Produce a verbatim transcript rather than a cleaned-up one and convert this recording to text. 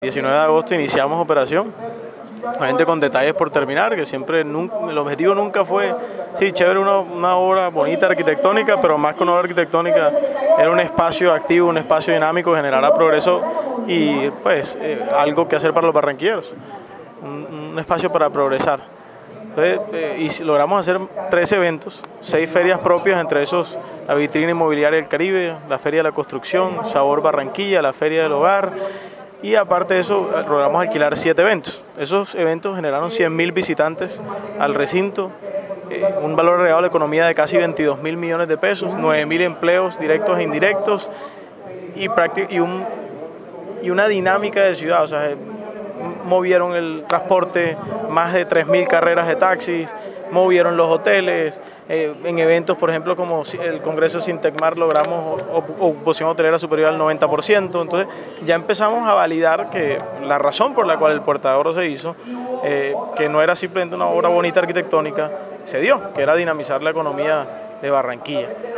diecinueve de agosto iniciamos operación, obviamente con detalles por terminar, que siempre, nunca, el objetivo nunca fue, sí, chévere, una, una obra bonita arquitectónica, pero más que una obra arquitectónica, era un espacio activo, un espacio dinámico, generará progreso y pues eh, algo que hacer para los barranquilleros, un, un espacio para progresar. Entonces, eh, y logramos hacer tres eventos, seis ferias propias, entre esos la vitrina inmobiliaria del Caribe, la Feria de la Construcción, Sabor Barranquilla, la Feria del Hogar, y aparte de eso logramos alquilar siete eventos. Esos eventos generaron cien mil visitantes al recinto, eh, un valor agregado a la economía de casi veintidós mil millones de pesos, nueve mil empleos directos e indirectos y, y, un, y una dinámica de ciudad. O sea, movieron el transporte, más de tres mil carreras de taxis, movieron los hoteles, eh, en eventos, por ejemplo, como el Congreso Sintecmar, logramos ocupación hotelera superior al noventa por ciento, entonces ya empezamos a validar que la razón por la cual el Puerta de Oro se hizo, eh, que no era simplemente una obra bonita arquitectónica, se dio, que era dinamizar la economía de Barranquilla.